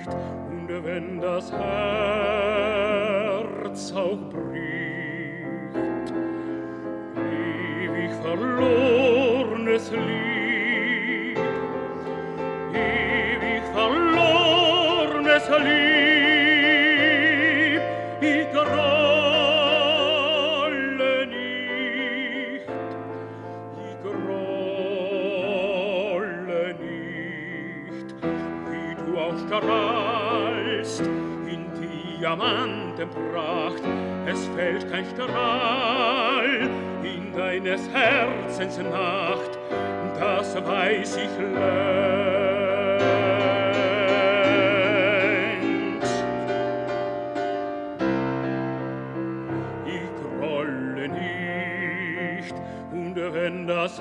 und wenn das Herz auch bricht, ewig verlornes Lied, ewig verlornes Lied, ich grolle nicht, ich grolle nicht, wie du auch strahlst in Diamantenpracht, es fällt kein Strahl in deines Herzens Nacht, das weiß ich längst. Ich grolle nicht, und wenn das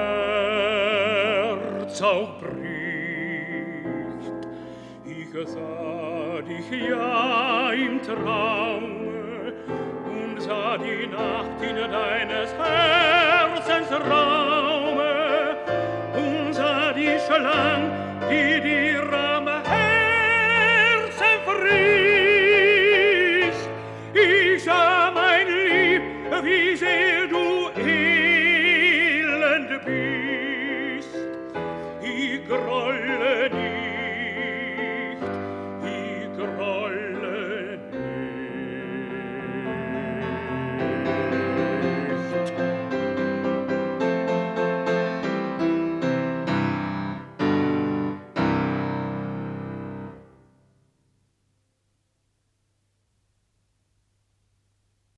Herz auch bricht, ich sah dich ja im Traume und sah die Nacht in deines Herzens Raume und sah die Schlang, die dir am Herzen frisst. Ich sah, mein Lieb, wie sehr du elend bist. Ich grolle